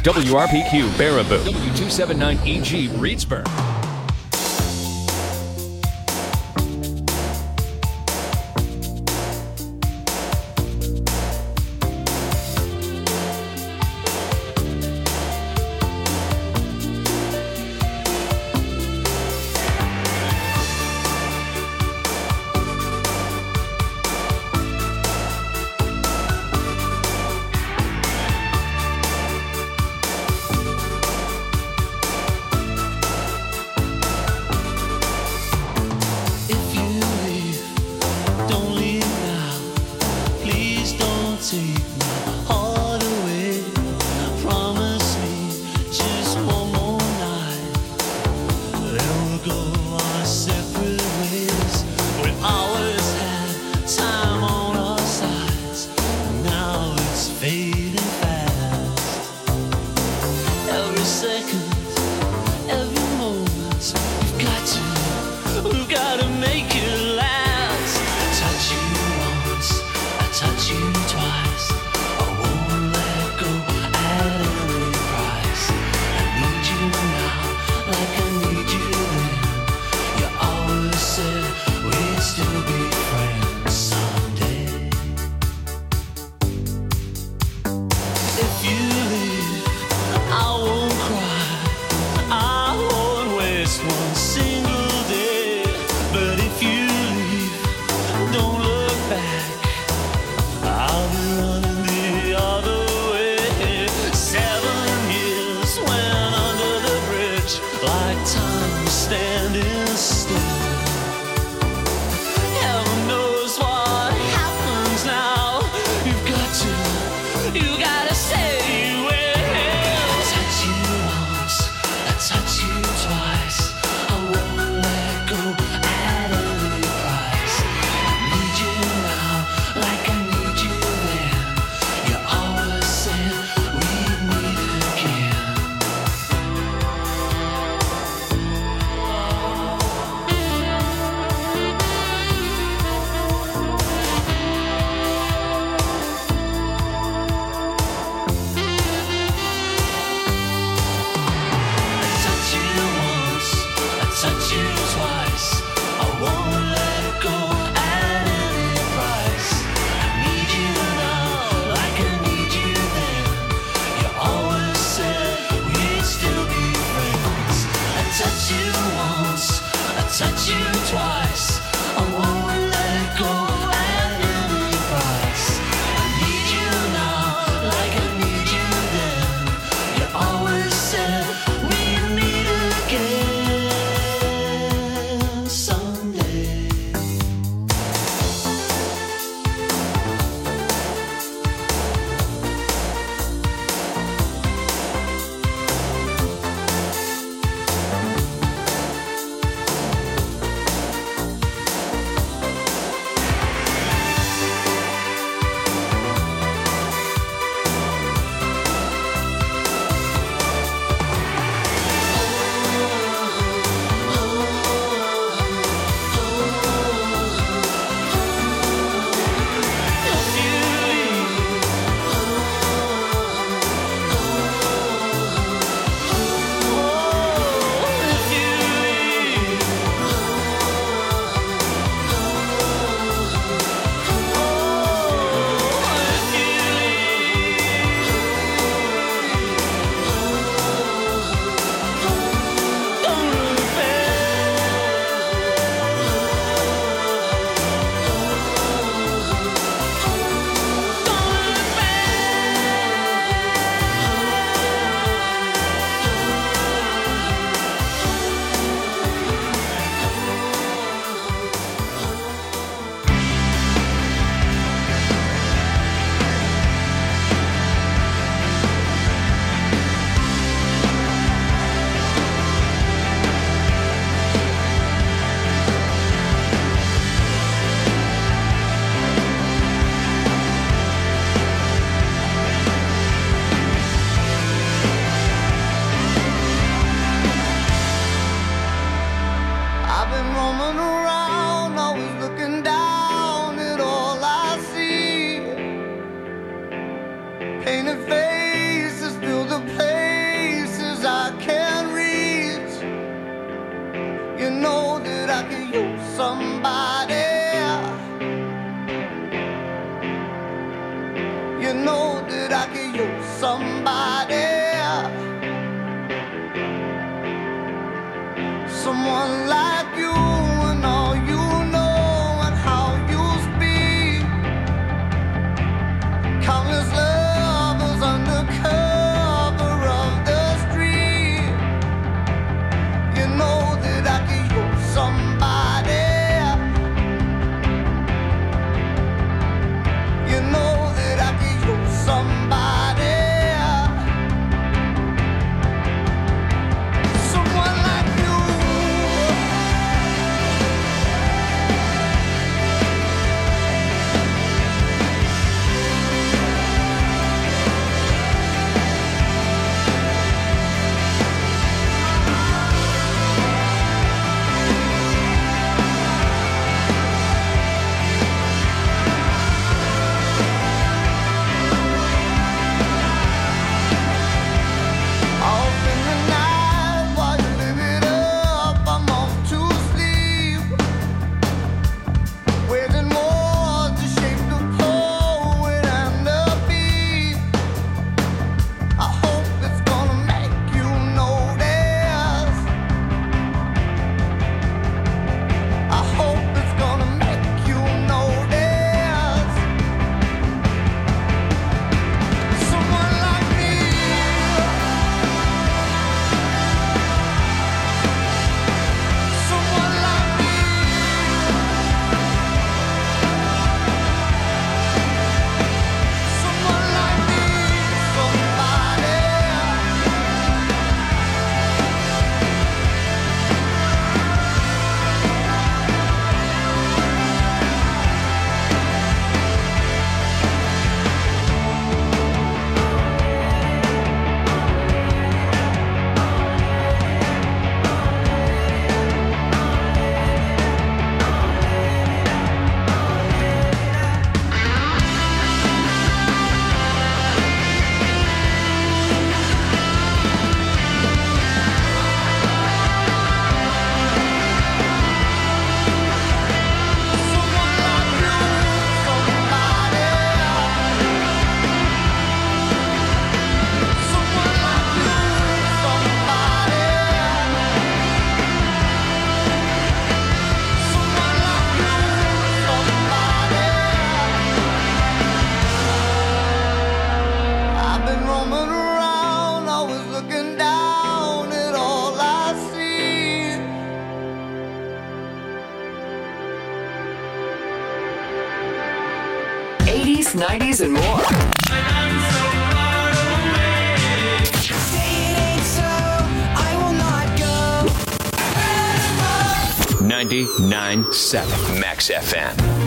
WRPQ Baraboo, W279EG Reedsburg. 80s, 90s, and more. 99.7 Max FM.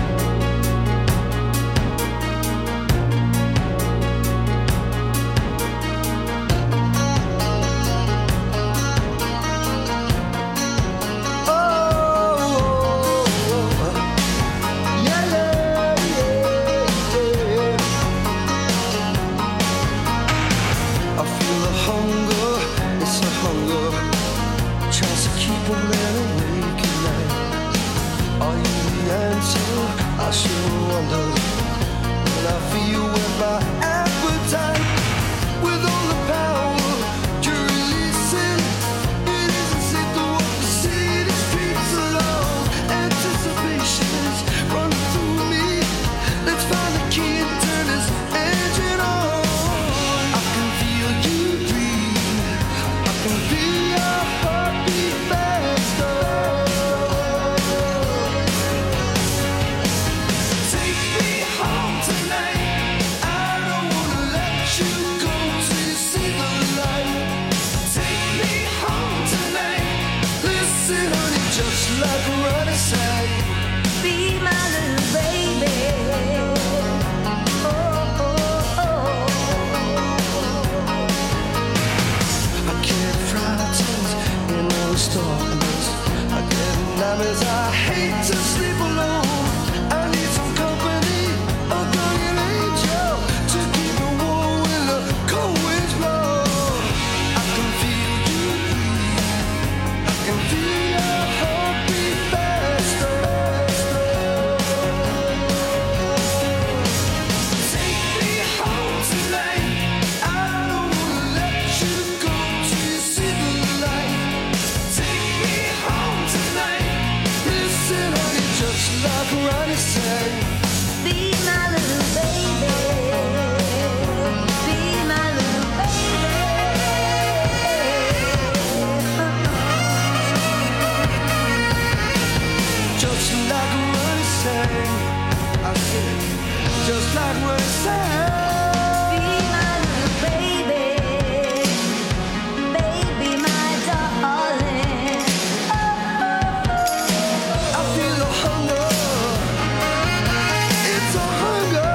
I sure wonder when I feel when my appetite with all the power you're releasing. It isn't safe to walk the city streets alone. Anticipation is running through me. Let's find the key and turn this engine on. I can feel you breathe. I can feel your heartbeat faster. Just like what I say, be my little baby. Oh, oh, oh. I get frightened in all this darkness. I get nightmares. I hate to sleep alone. I need some company, a guardian angel to keep me warm when the cold winds blow. I can feel you breathe. I can feel your heartbeat faster. Take me home tonight. I don't wanna let you go till you see the light. Take me home tonight. Listen, honey, just like Ronnie said, be my little baby. Be my little baby. Just like what it said, I said, just like what it said. Be my little baby, baby, my darling. I feel the hunger, it's a hunger.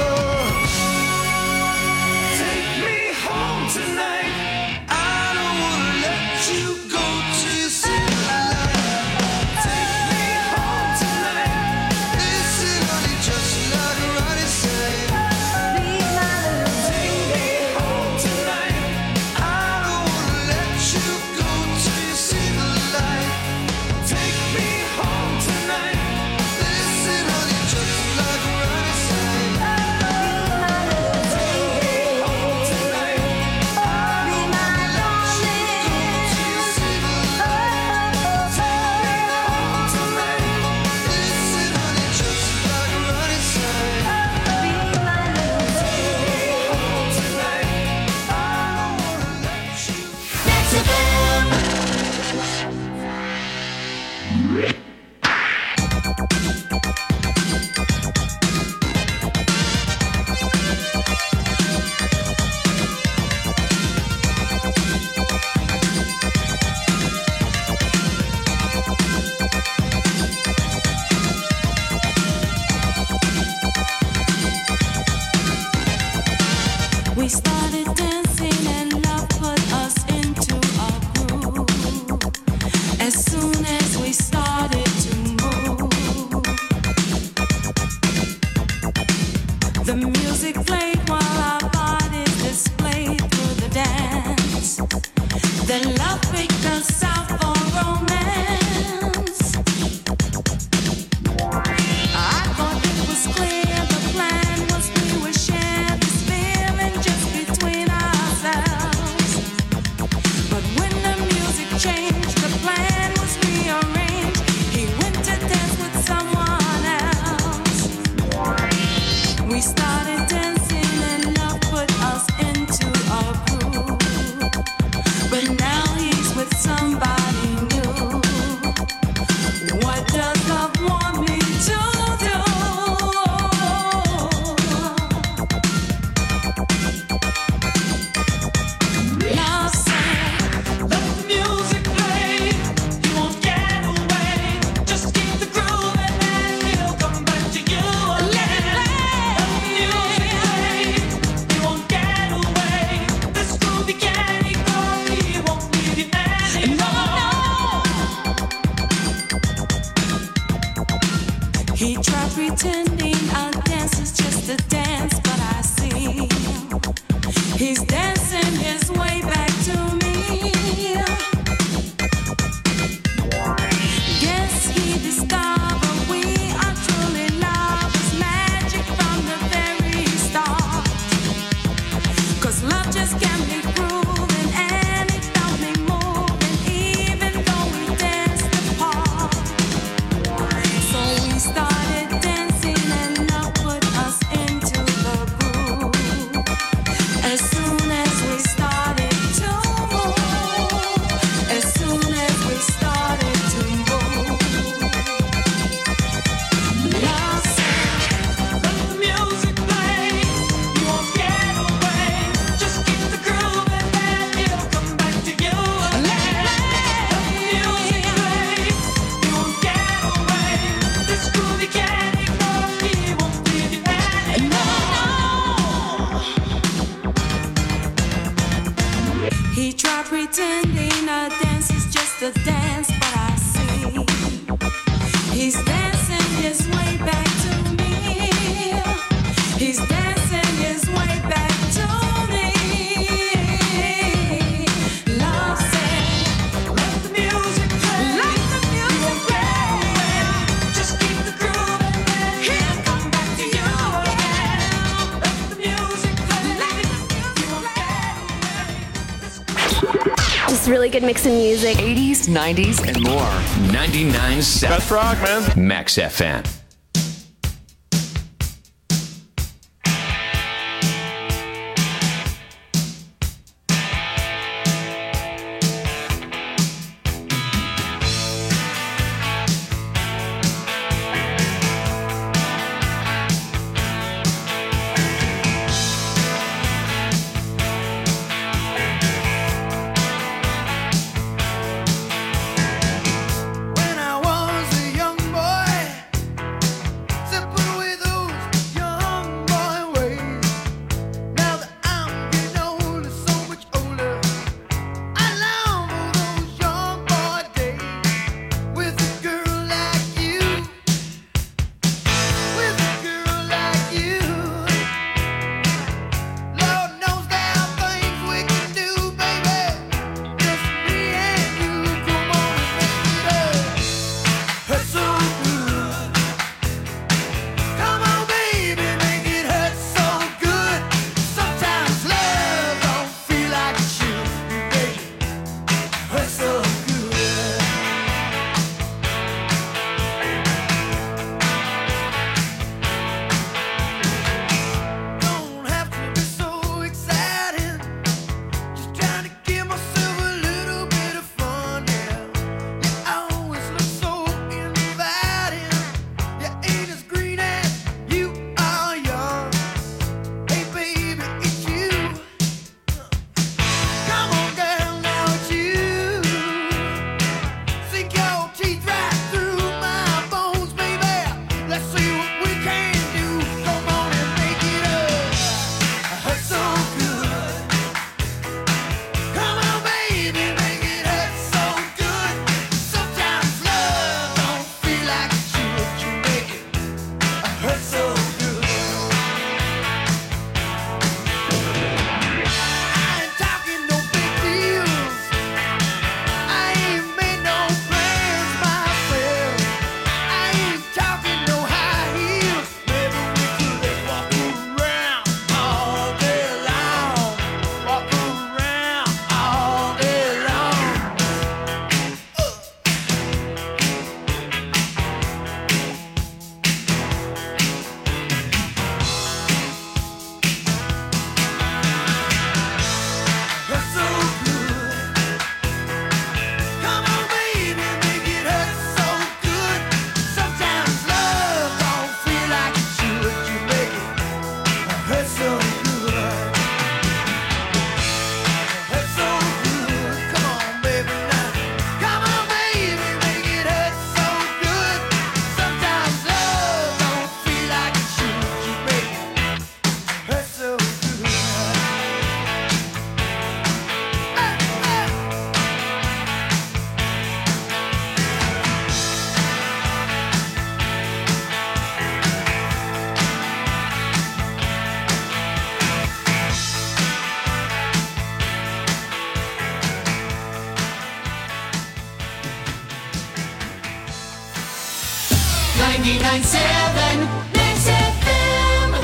Take me home tonight. I don't wanna let you go till you see the light. Take me home tonight. Listen, honey, just like Ronnie said, be my little baby. Take me home tonight. I don't wanna let you go till you see the light. Take me home tonight. Listen, honey, just like Ronnie said, be my little baby. Home tonight. I don't wanna let you go till you see the light. Take me home tonight. Listen, honey, just like Ronnie said, be my little baby. Home tonight. I don't wanna let you. Max FM. We started dancing and love put us into a groove. As soon as we started to move, the music played while our bodies displayed through the dance. Then love picked us out for romance. I thought it was clear the plan was we would share this feeling just between He tried pretending our dance is just a dance, but I see he's dancing his way back to me. Guess he discovered we are truly lovers, magic from the very start. 'Cause love just can't be proven, and it felt me moving, even though we danced apart. So we started dancing, and love put us into the groove. As soon as we started to move, as soon as we started to move, love said, let the music play. You won't get away. Just keep the groove, and then it'll come back to you again. Let the music play. You won't get away. This groove you can't ignore. He won't leave you anymore. He tried pretending a dance is just a dance, but I see he's dancing his way back to me. He's dancing his way back to me. Love said, let the music play. Let the music play. Just keep the groove, and then he'll come back to you again. Let the music play. Let the music play. Just really good mix of music. 80s, 90s, and more. 99.7 Best rock, man. Max FM. When I was a young boy, 89.7 Mix FM.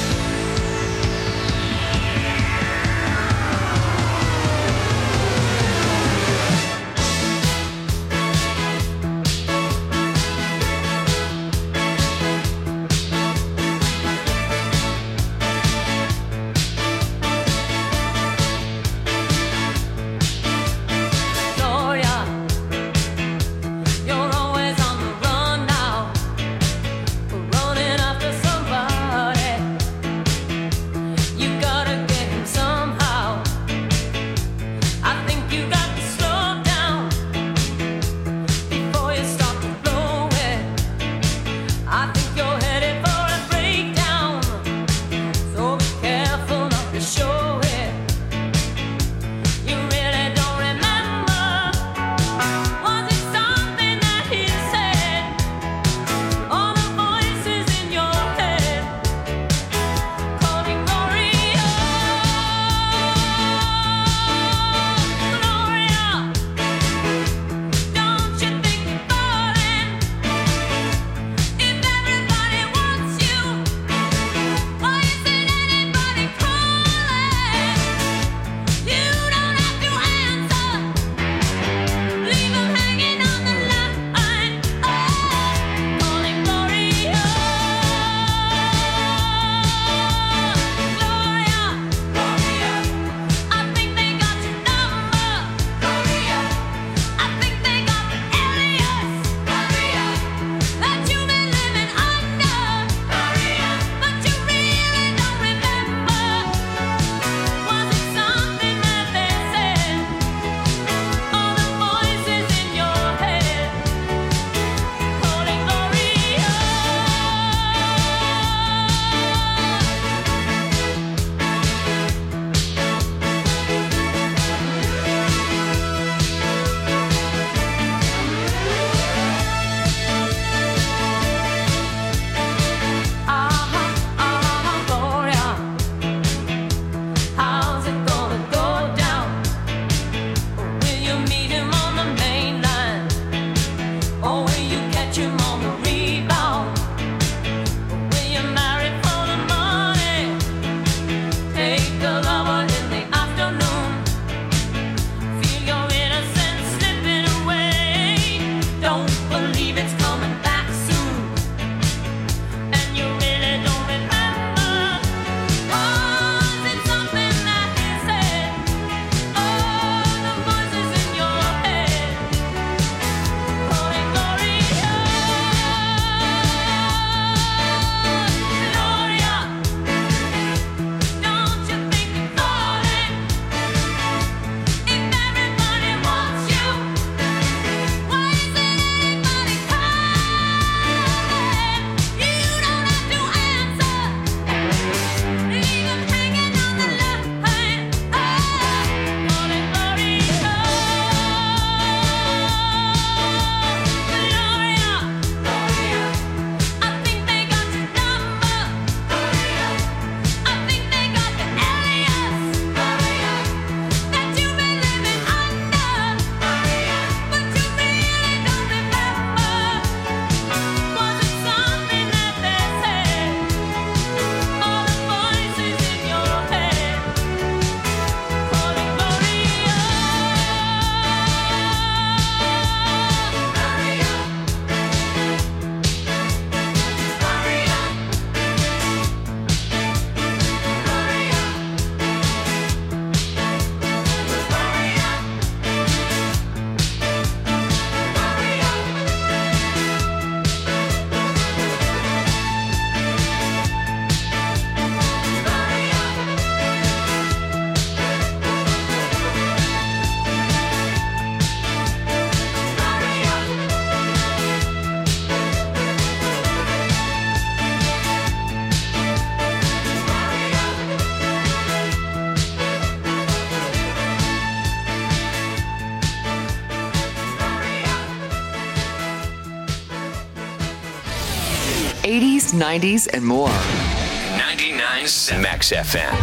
Gloria, you're always on the run now, running after somebody. You gotta get him somehow. I think you got to slow down before you start to blow it. I think you're headed for a breakdown, so be careful not to show it. You really don't remember. Was it something that he said? All the voices in your head calling Gloria. Gloria, don't you think you're falling? If everybody wants you, why isn't anybody calling? You don't have to answer. Leave them hanging on the line. Calling Gloria. Gloria, I think they got your number. Gloria, I think they got the alias. Gloria, that you've been living under. Gloria, but you really don't remember. Was it something that they said? All the voices in your head calling Gloria. Gloria, how's it gonna go down? Will you meet him on the main line? Or will you catch him on the rebound? Will you marry for the money? Take a lover in the afternoon. Feel your innocence slipping away. Don't believe it's coming back soon. And you really don't remember. Was it something that he said? All the voices in your head calling Gloria. Gloria, don't you think you're falling? If everybody wants you, why isn't anybody calling? You don't have to answer. Leave them hanging on the line. Calling Gloria. Gloria, I think they got your number. Gloria, I think they got the alias. Gloria, that you've been living under. Gloria, but you really don't remember. Was it something that they said? All the voices in your head calling Gloria. '80s, '90s, and more. 99.7 Max FM.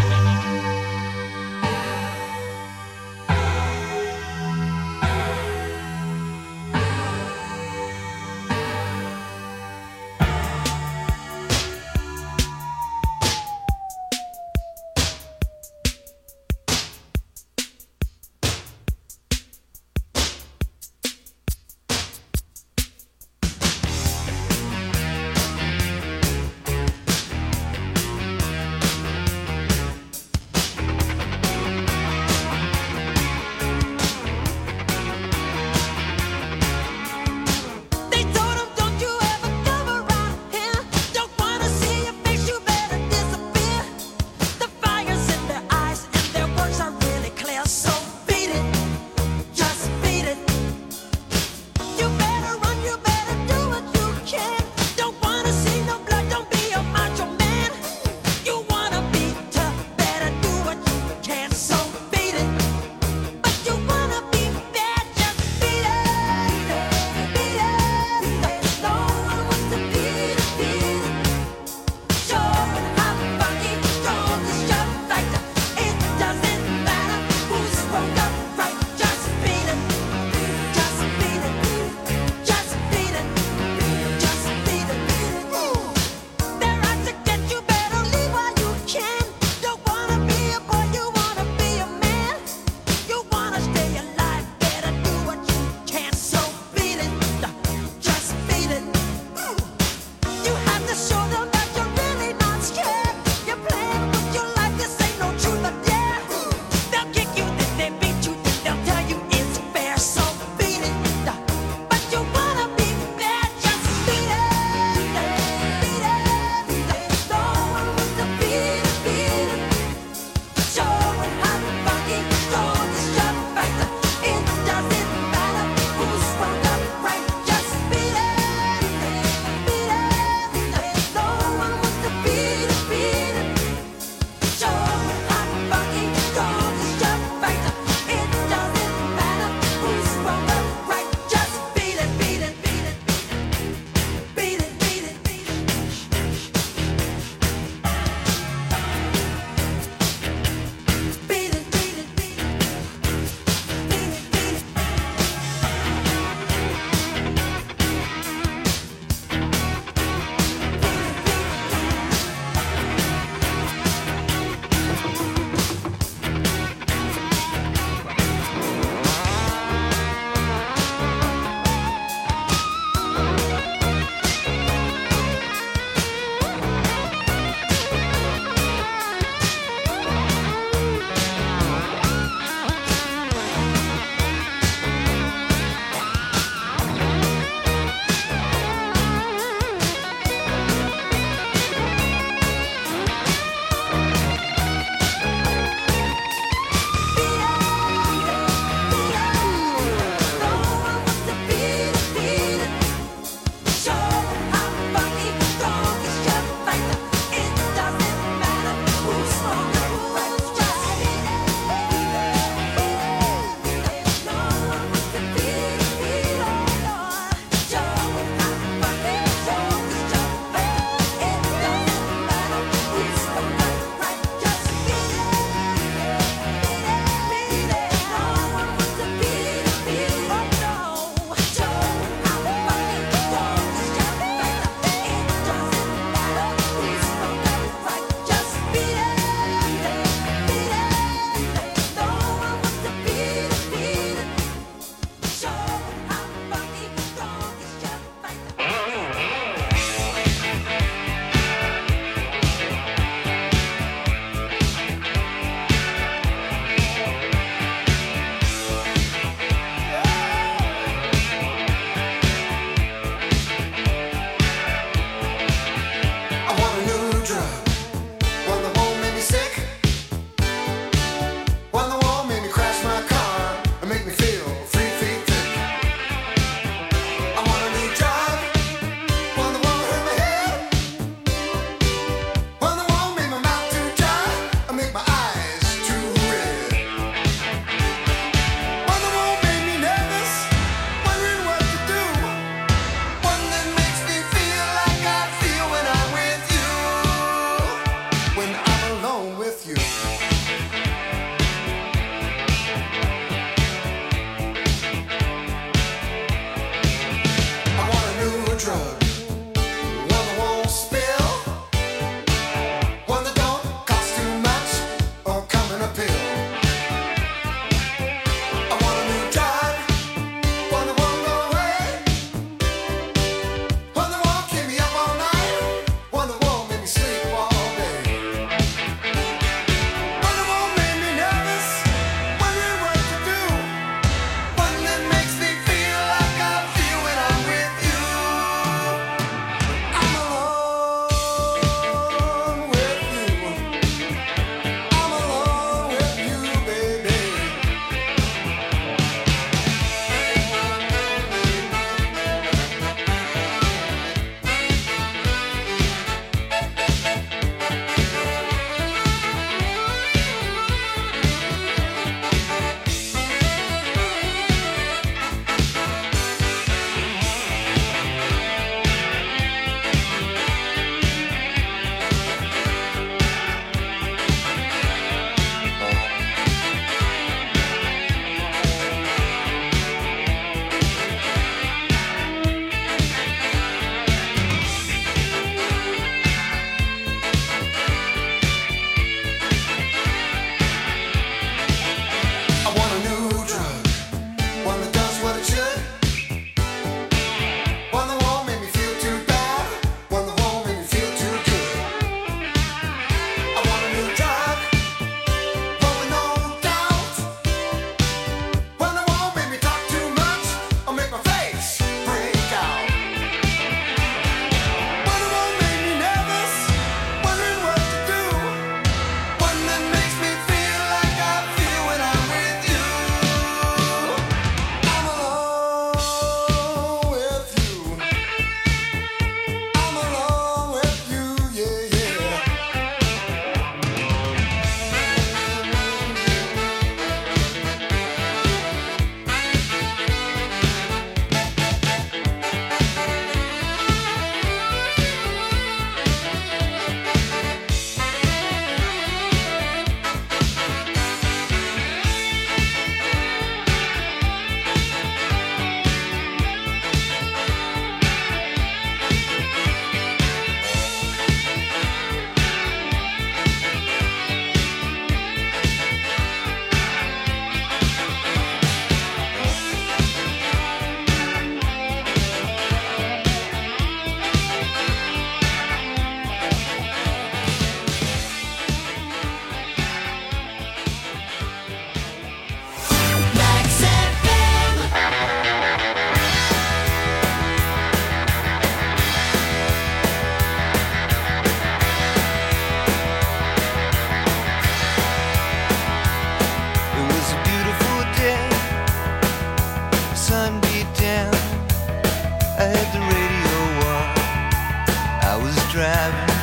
driving.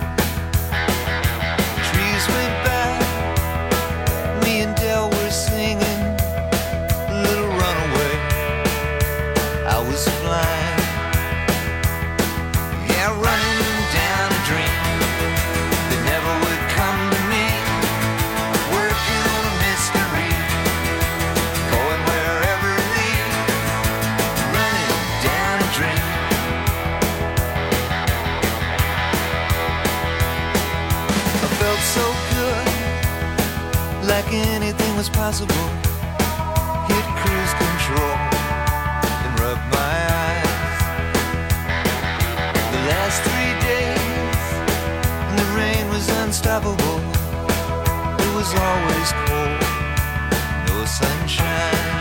Trees went by, me and Del were singing a little runaway. I was flying, yeah, running down a dream that never would come to me. Working on a mystery, going wherever it leads. Running down a dream. I felt so good, like anything was possible. Hit cruise control and rub my eyes. The last 3 days, and the rain was unstoppable. It was always cold, no sunshine.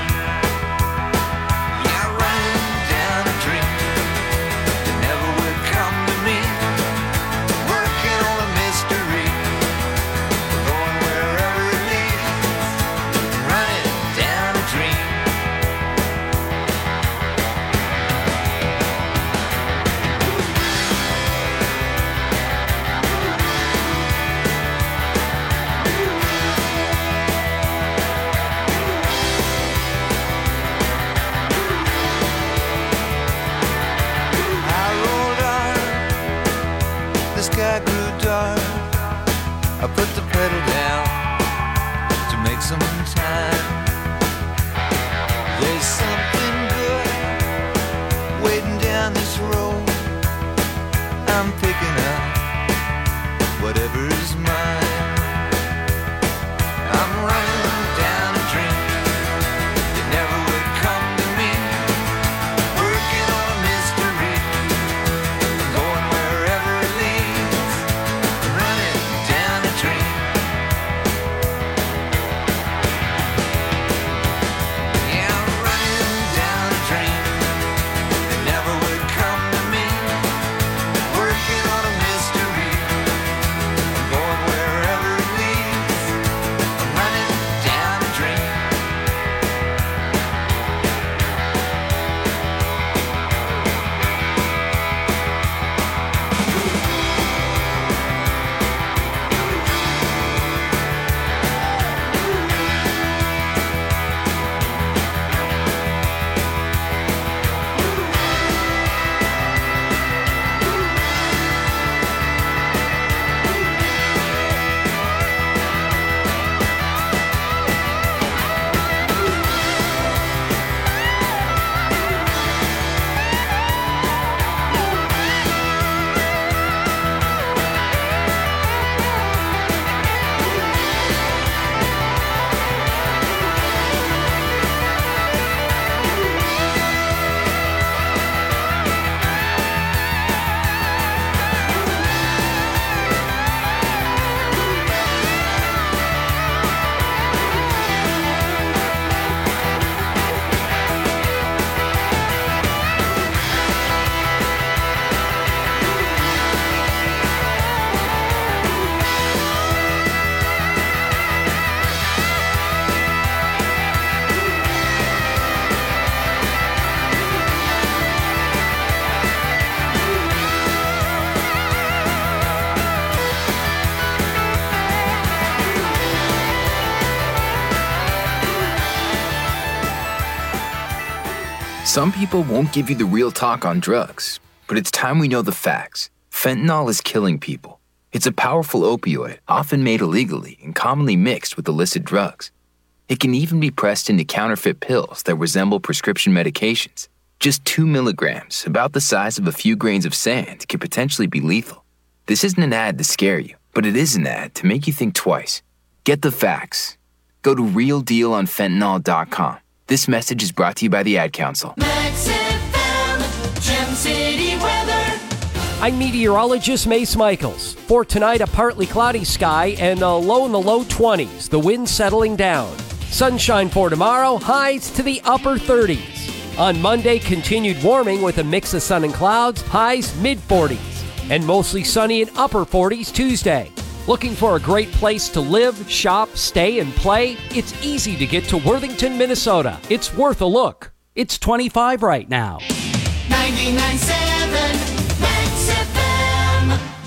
Yeah, running down a dream that never would come to me. Working on a mystery, going wherever it leads. Running down a dream. I rolled on, the sky grew dark. I put the pedal down to make some time. There's something good waiting down this road. I'm picking up whatever's mine. I'm running down a dream that never would come to me. Working on a mystery, going wherever it leads. Running down a dream. Yeah, I'm running down a dream that never would come to me. Working on a mystery, going wherever it leads. I'm running down a dream. Some people won't give you the real talk on drugs, but it's time we know the facts. Fentanyl is killing people. It's a powerful opioid, often made illegally and commonly mixed with illicit drugs. It can even be pressed into counterfeit pills that resemble prescription medications. Just 2 milligrams, about the size of a few grains of sand, can potentially be lethal. This isn't an ad to scare you, but it is an ad to make you think twice. Get the facts. Go to realdealonfentanyl.com. This message is brought to you by the Ad Council. Max FM, Gem City weather. I'm meteorologist Mace Michaels. For tonight, a partly cloudy sky and a low in the low 20s. The wind settling down. Sunshine for tomorrow, highs to the upper 30s. On Monday, continued warming with a mix of sun and clouds, highs mid-40s. And mostly sunny and upper 40s Tuesday. Looking for a great place to live, shop, stay, and play? It's easy to get to Worthington, Minnesota. It's worth a look. It's 25 right now. 99.7 Max FM.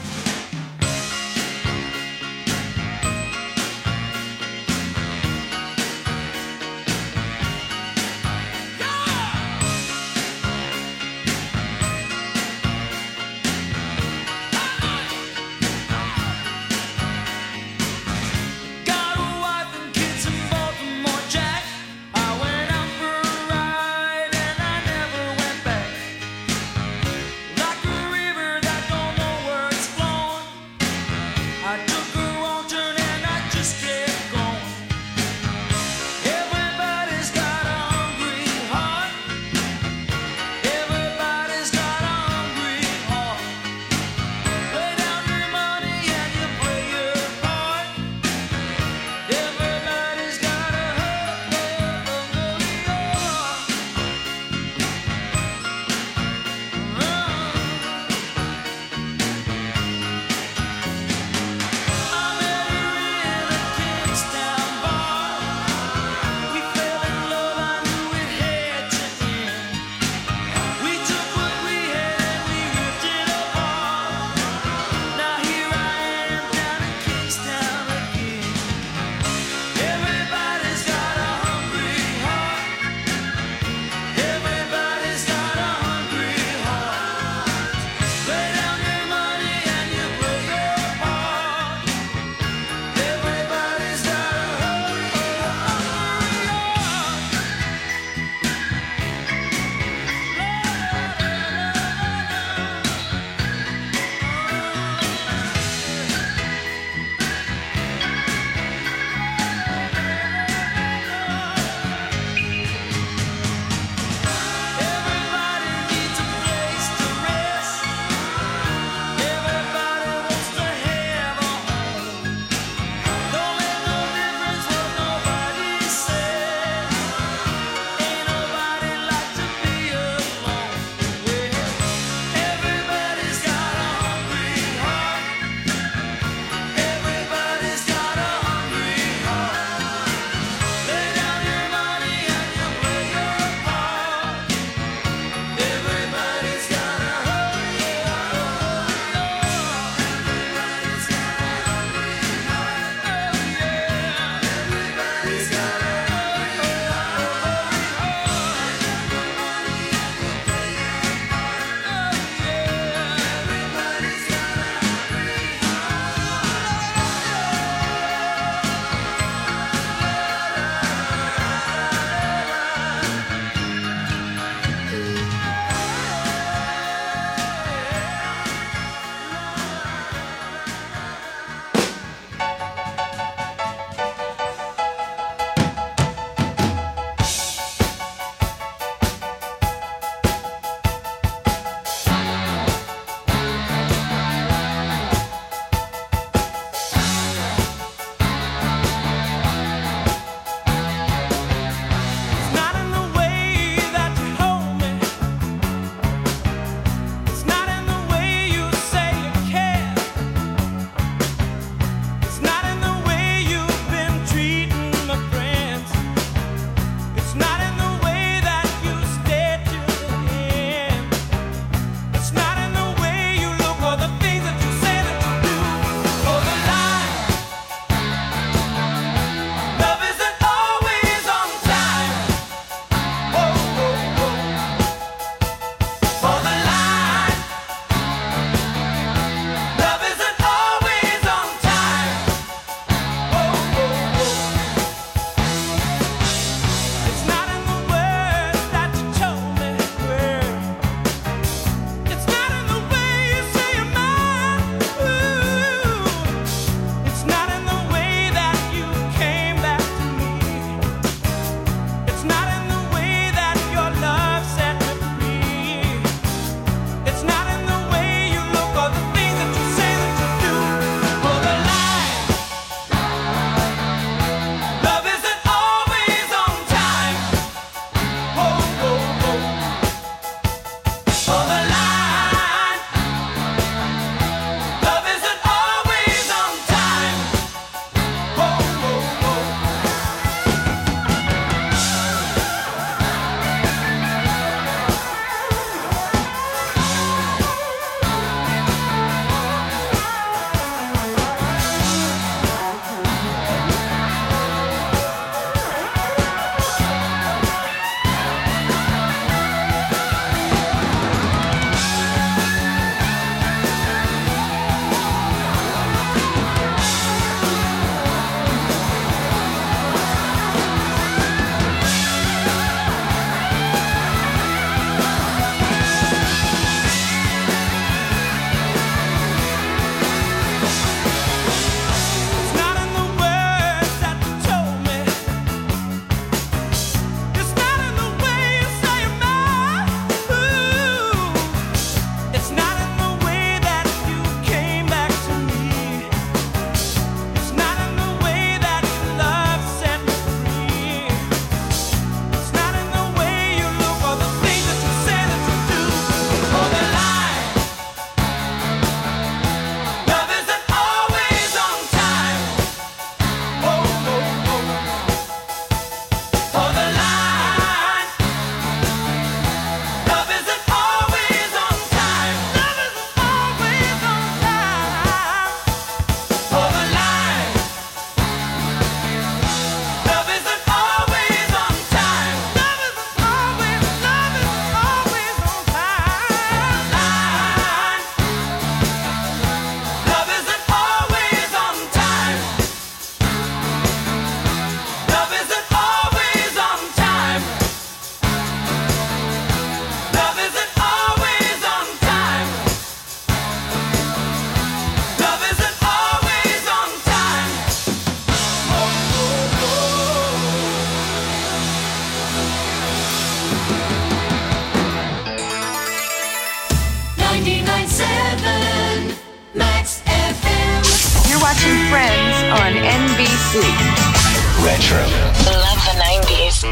watching Friends on NBC. Retro. Love the 90s.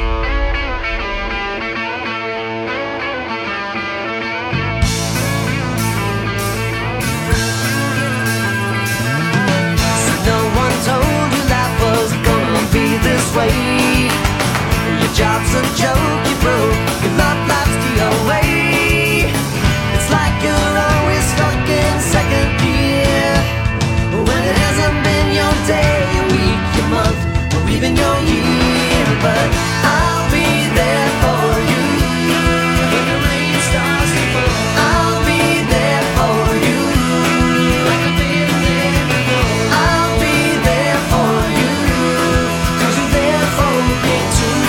No one told you life was gonna be this way. Your job's a joke, you broke. Your love life's the away. It's like you're always stuck in second gear. When it hasn't been your day, your week, your month, or even your year. But I'll be there for you. When the rain starts to fall, I'll be there for you. Like I've been there before. I'll be there for you. 'Cause you're there for me too.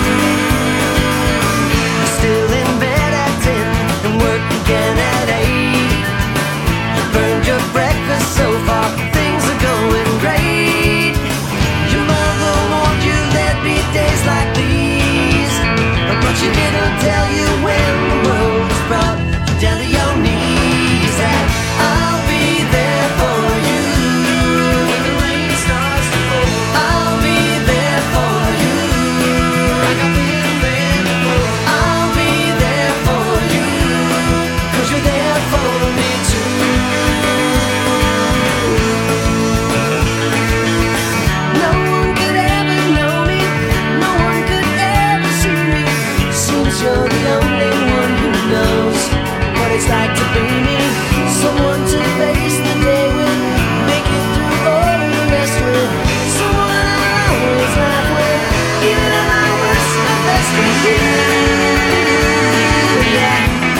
You're still in bed at 10 and work again at 8. You burned your breakfast so far, things are going great. Your mother warned you there'd be days like these, but she didn't tell you when the world was brought you down to your knees. And I'll be there for you. When the rain starts to fall, I'll be there for you. Like I've been there before. I'll be there for you. 'Cause you're there for me too. No one could ever know me. No one could ever see me. Seems you're the only one who knows what it's like to be me. Someone to face the day with, make it through all the rest with. Someone I always laugh with, even at my worst, my best with you. Yeah.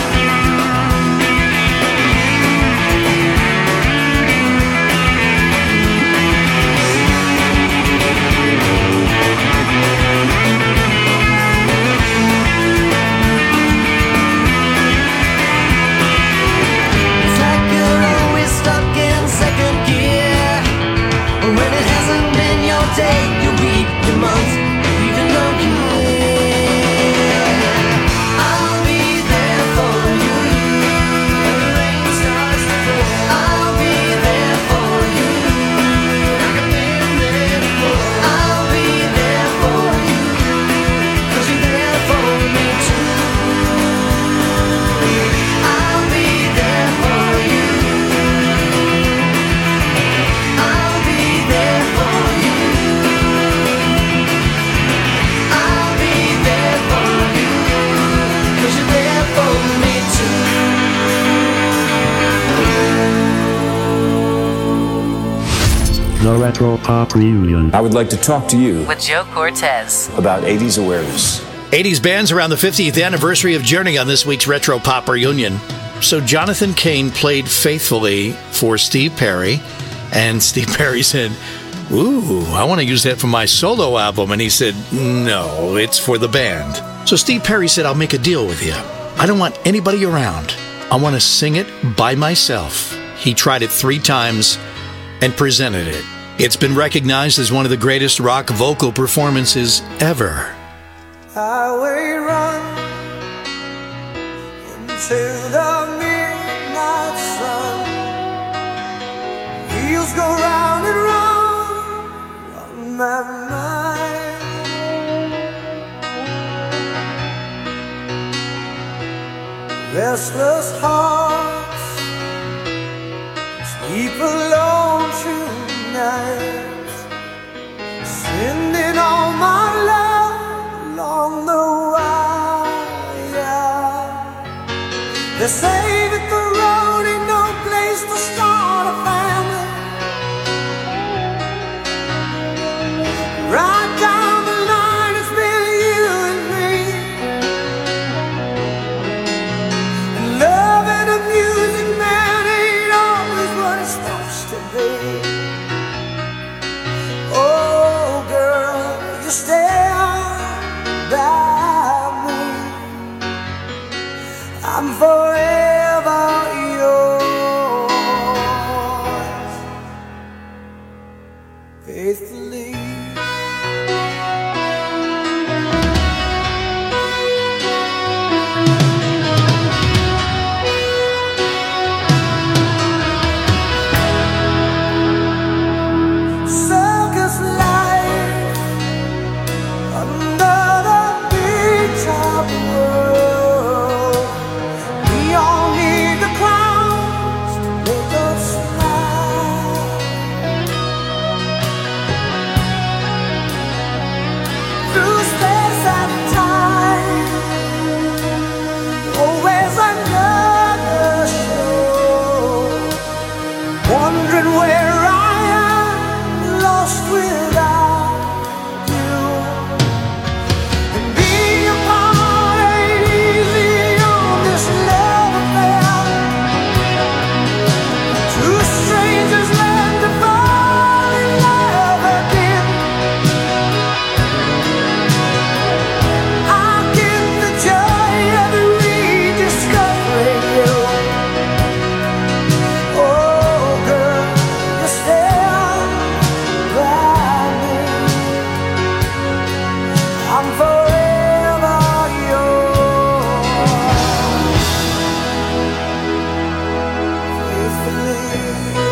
It's like you're always stuck in second gear. When it hasn't been your day, your week, your month, or even your year. I'll be there for you. When the rain starts to fall, I'll be there for you. Like I've been there before. I'll be there for you. 'Cause you're there for me too. I'll be there for you. I'll be there for you. I'll be there for you. 'Cause you're there for me too. The Retro Pop Reunion. I would like to talk to you With Joe Cortez. about 80s awareness. 80s bands around the 50th anniversary of Journey on this week's Retro Pop Reunion. So Jonathan Cain played faithfully for Steve Perry, and Steve Perry said, "Ooh, I want to use that for my solo album." And he said, "No, it's for the band." So Steve Perry said, "I'll make a deal with you. I don't want anybody around. I want to sing it by myself." He tried it 3 times and presented it. It's been recognized as one of the greatest rock vocal performances ever. Highway run into the midnight sun. Wheels go round and round on my mind. Restless hearts sleep alone tonight, sending all my love along the wire. They say that the road ain't no place to start a family. Right down the line, it's been you and me. And love and the music, man, ain't always what it's supposed to be. wondering where I am, lost without you. And being apart ain't easy on this love affair. Two strangers learn to fall in love again. I get the joy of rediscovering you. Oh, girl, you're still by me. I'm forever yours. Faithfully.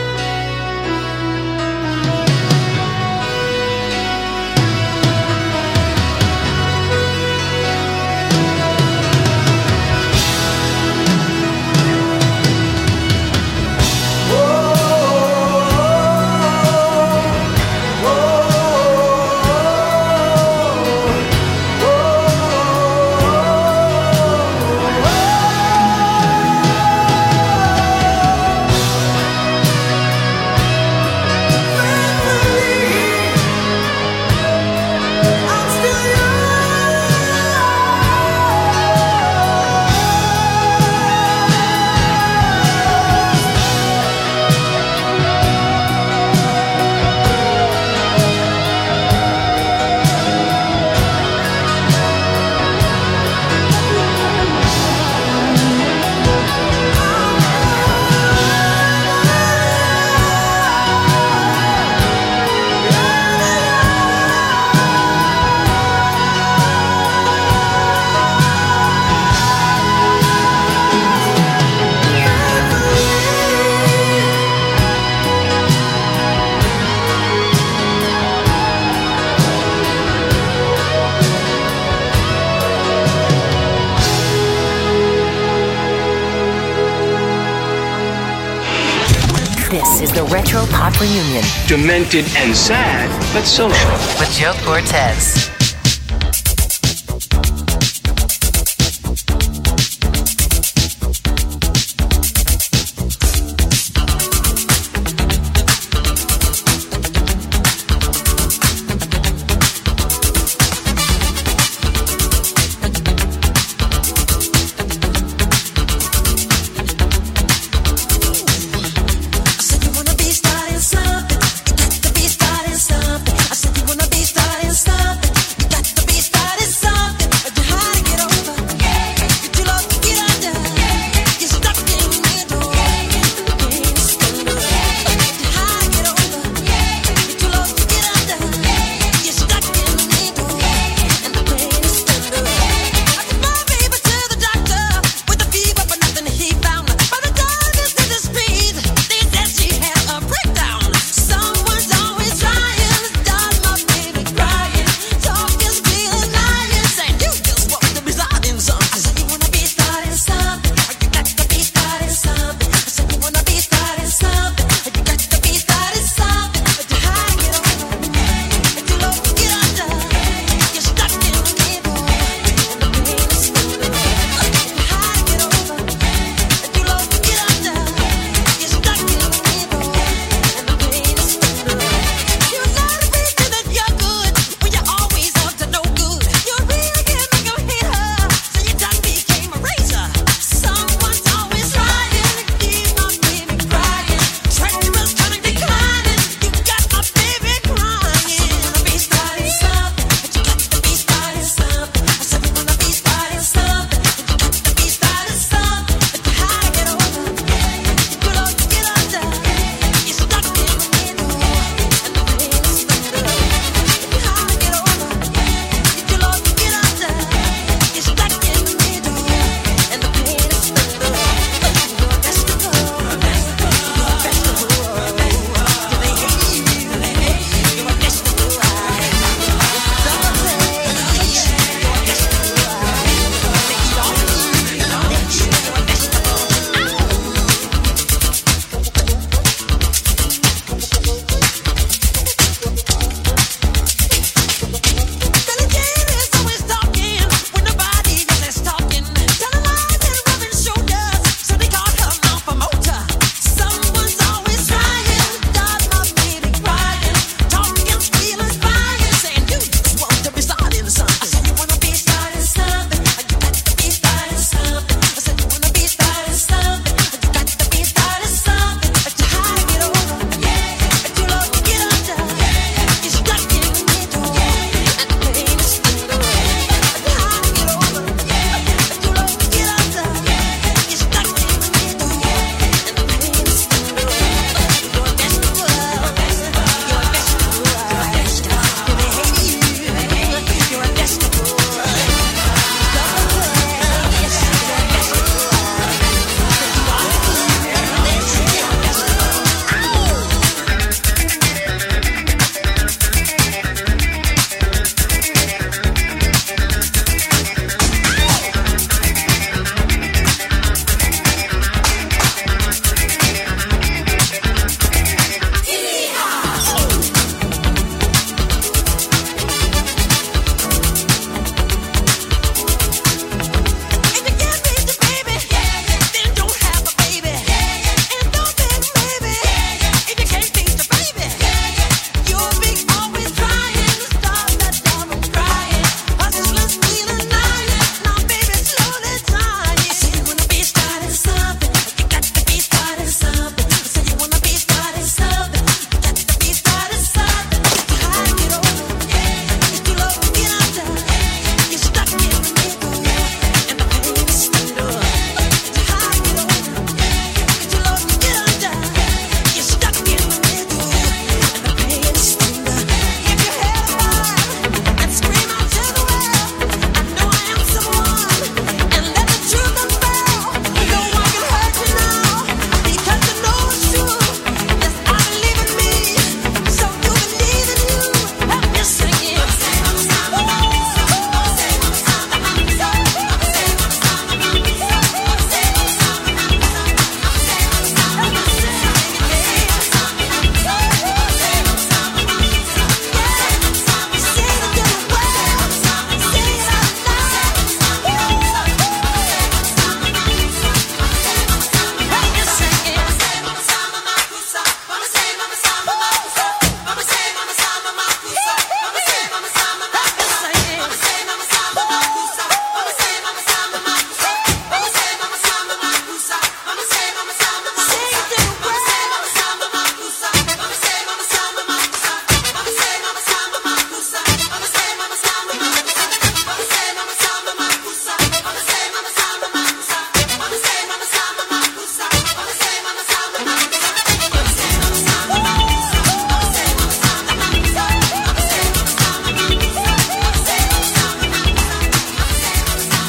This is the Retro Pop Reunion Demented and sad, but social. with Joe Cortez. I said you wanna be starting something. You got to be starting something. I said you wanna be starting something.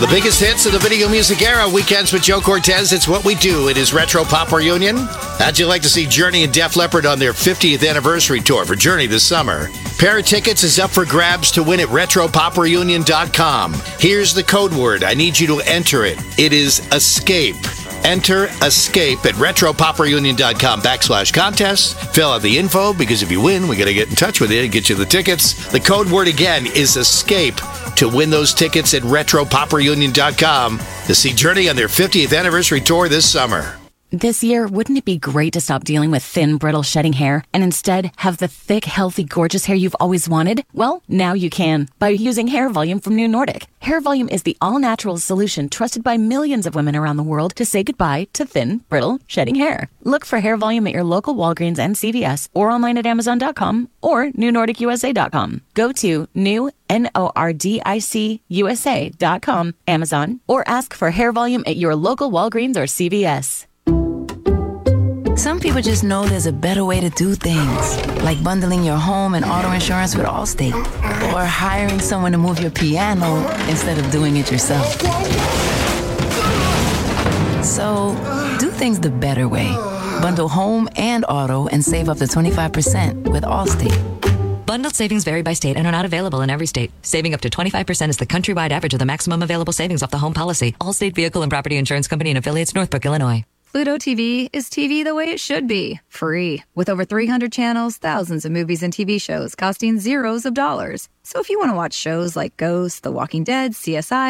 The biggest hits of the video music era, Weekends with Joe Cortez. It's what we do. It is Retro Pop Reunion. How'd you like to see Journey and Def Leppard on their 50th anniversary tour for Journey this summer? Pair of tickets is up for grabs to win at RetroPopReunion.com. Here's the code word. I need you to enter it. It is ESCAPE. Enter ESCAPE at RetroPopReunion.com/contest. Fill out the info, because if you win, we got to get in touch with you and get you the tickets. The code word again is ESCAPE to win those tickets at RetroPopReunion.com to see Journey on their 50th anniversary tour this summer. This year, wouldn't it be great to stop dealing with thin, brittle, shedding hair and instead have the thick, healthy, gorgeous hair you've always wanted? Well, now you can by using Hair Volume from New Nordic. Hair Volume is the all-natural solution trusted by millions of women around the world to say goodbye to thin, brittle, shedding hair. Look for Hair Volume at your local Walgreens and CVS or online at Amazon.com or NewNordicUSA.com. Go to NewNordicUSA.com, Amazon, or ask for Hair Volume at your local Walgreens or CVS. Some people just know there's a better way to do things, like bundling your home and auto insurance with Allstate, or hiring someone to move your piano instead of doing it yourself. So, do things the better way. Bundle home and auto and save up to 25% with Allstate. Bundled savings vary by state and are not available in every state. Saving up to 25% is the countrywide average of the maximum available savings off the home policy. Allstate Vehicle and Property Insurance Company and affiliates, Northbrook, Illinois. Pluto TV is TV the way it should be, free. With over 300 channels, thousands of movies and TV shows costing zeros of dollars. So if you want to watch shows like Ghost, The Walking Dead, CSI,